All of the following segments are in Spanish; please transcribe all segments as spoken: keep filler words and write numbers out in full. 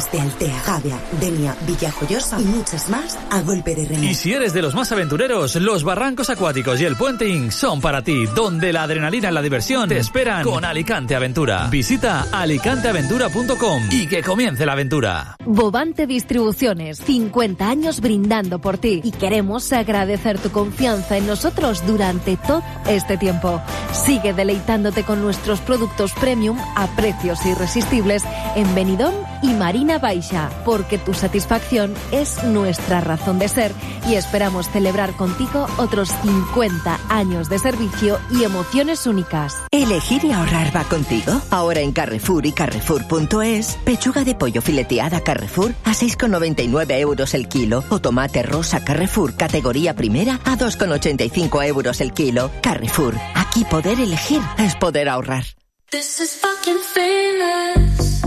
de Altea, Gavia, Denia, Villajoyosa y muchas más a golpe de remo. Y si eres de los más aventureros, los barrancos acuáticos y el puenting son para ti, donde la adrenalina y la diversión te esperan con Alicante Aventura. Visita alicante aventura punto com y que comience la aventura. Bobante Distribuciones, cincuenta años brindando por ti, y queremos agradecer tu confianza en nosotros durante todo este tiempo. Sigue deleitándote con nuestros productos premium a precios irresistibles en Benidorm y Marina Baixa, porque tu satisfacción es nuestra razón de ser y esperamos celebrar contigo otros cincuenta años de servicio y emociones únicas. ¿Elegir y ahorrar va contigo? Ahora en Carrefour y Carrefour punto es, pechuga de pollo fileteada Carrefour a seis con noventa y nueve euros el kilo o tomate rosa Carrefour categoría primera a dos con ochenta y cinco euros el kilo. Carrefour, aquí poder elegir es poder ahorrar. This is fucking famous.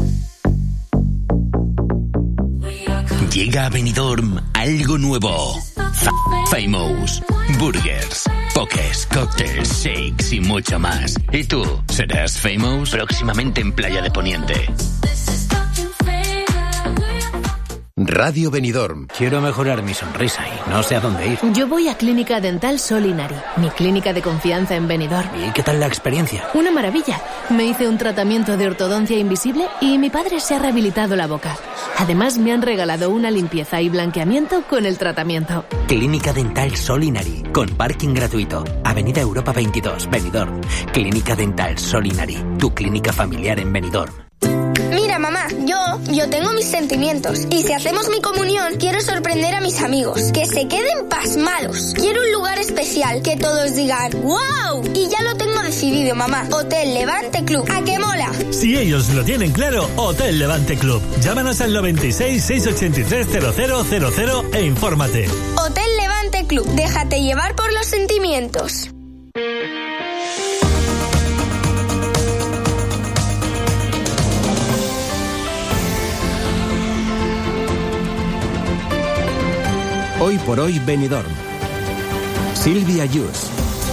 Llega a Benidorm algo nuevo. Fa- Famous. Burgers, pokés, cócteles, shakes y mucho más. ¿Y tú? ¿Serás Famous? Próximamente en Playa de Poniente. Radio Benidorm. Quiero mejorar mi sonrisa y no sé a dónde ir. Yo voy a Clínica Dental Solinari, mi clínica de confianza en Benidorm. ¿Y qué tal la experiencia? Una maravilla. Me hice un tratamiento de ortodoncia invisible y mi padre se ha rehabilitado la boca. Además, me han regalado una limpieza y blanqueamiento con el tratamiento. Clínica Dental Solinari, con parking gratuito. Avenida Europa veintidós, Benidorm. Clínica Dental Solinari, tu clínica familiar en Benidorm. Mira, mamá, yo, yo tengo mis sentimientos. Y si hacemos mi comunión, quiero sorprender a mis amigos. Que se queden pasmados. Quiero un lugar especial, que todos digan ¡wow! Y ya lo tengo decidido, mamá. Hotel Levante Club. ¿A qué mola? Si ellos lo tienen claro, Hotel Levante Club. Llámanos al noventa y seis, seiscientos ochenta y tres, cero cero cero cero e infórmate. Hotel Levante Club. Déjate llevar por los sentimientos. Hoy por hoy Benidorm. Silvia Yus.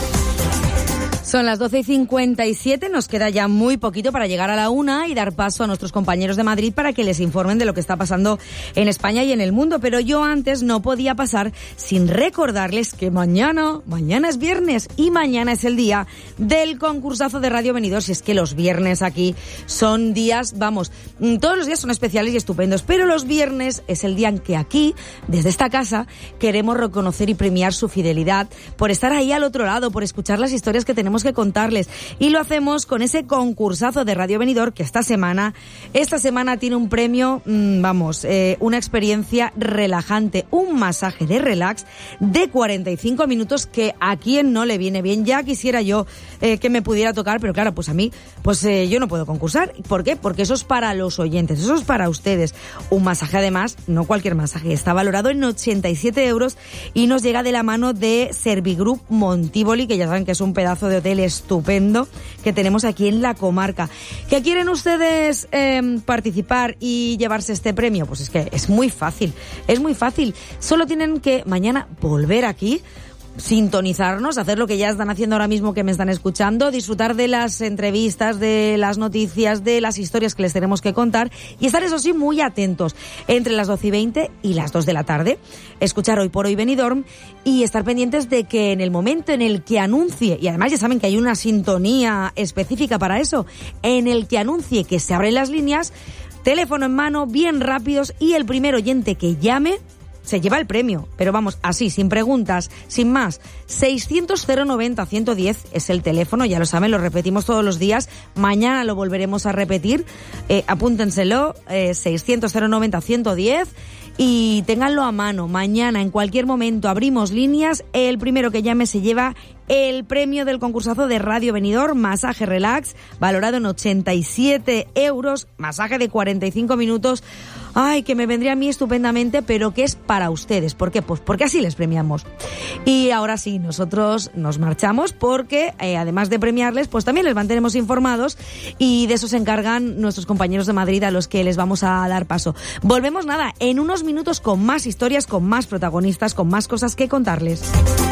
Son las doce y cincuenta y siete, nos queda ya muy poquito para llegar a la una y dar paso a nuestros compañeros de Madrid para que les informen de lo que está pasando en España y en el mundo. Pero yo antes no podía pasar sin recordarles que mañana, mañana es viernes y mañana es el día del concursazo de Radio Benidorm. Si es que los viernes aquí son días, vamos, todos los días son especiales y estupendos, pero los viernes es el día en que aquí, desde esta casa, queremos reconocer y premiar su fidelidad por estar ahí al otro lado, por escuchar las historias que tenemos que contarles, y lo hacemos con ese concursazo de Radio Benidorm que esta semana esta semana tiene un premio, mmm, vamos, eh, una experiencia relajante, un masaje de relax de cuarenta y cinco minutos que a quien no le viene bien. Ya quisiera yo eh, que me pudiera tocar, pero claro, pues a mí pues eh, yo no puedo concursar. ¿Por qué? Porque eso es para los oyentes, eso es para ustedes. Un masaje, además, no cualquier masaje, está valorado en ochenta y siete euros y nos llega de la mano de Servigroup Montívoli, que ya saben que es un pedazo de hotel estupendo que tenemos aquí en la comarca. ¿Qué quieren ustedes eh, participar y llevarse este premio? Pues es que es muy fácil, es muy fácil. Solo tienen que mañana volver aquí, sintonizarnos, hacer lo que ya están haciendo ahora mismo, que me están escuchando, disfrutar de las entrevistas, de las noticias, de las historias que les tenemos que contar y estar, eso sí, muy atentos entre las doce y veinte y las dos de la tarde. Escuchar Hoy por Hoy Benidorm y estar pendientes de que en el momento en el que anuncie, y además ya saben que hay una sintonía específica para eso, en el que anuncie que se abren las líneas, teléfono en mano, bien rápidos, y el primer oyente que llame se lleva el premio, pero vamos, así, sin preguntas, sin más. seiscientos cero noventa ciento diez es el teléfono, ya lo saben, lo repetimos todos los días, mañana lo volveremos a repetir, eh, apúntenselo, eh, seiscientos cero noventa ciento diez, y ténganlo a mano. Mañana, en cualquier momento, abrimos líneas, el primero que llame se lleva el premio del concursazo de Radio Benidorm, masaje relax, valorado en ochenta y siete euros, masaje de cuarenta y cinco minutos, ay, que me vendría a mí estupendamente, pero que es para ustedes. ¿Por qué? Pues porque así les premiamos. Y ahora sí, nosotros nos marchamos porque, eh, además de premiarles, pues también les mantenemos informados, y de eso se encargan nuestros compañeros de Madrid, a los que les vamos a dar paso. Volvemos, nada, en unos minutos con más historias, con más protagonistas, con más cosas que contarles.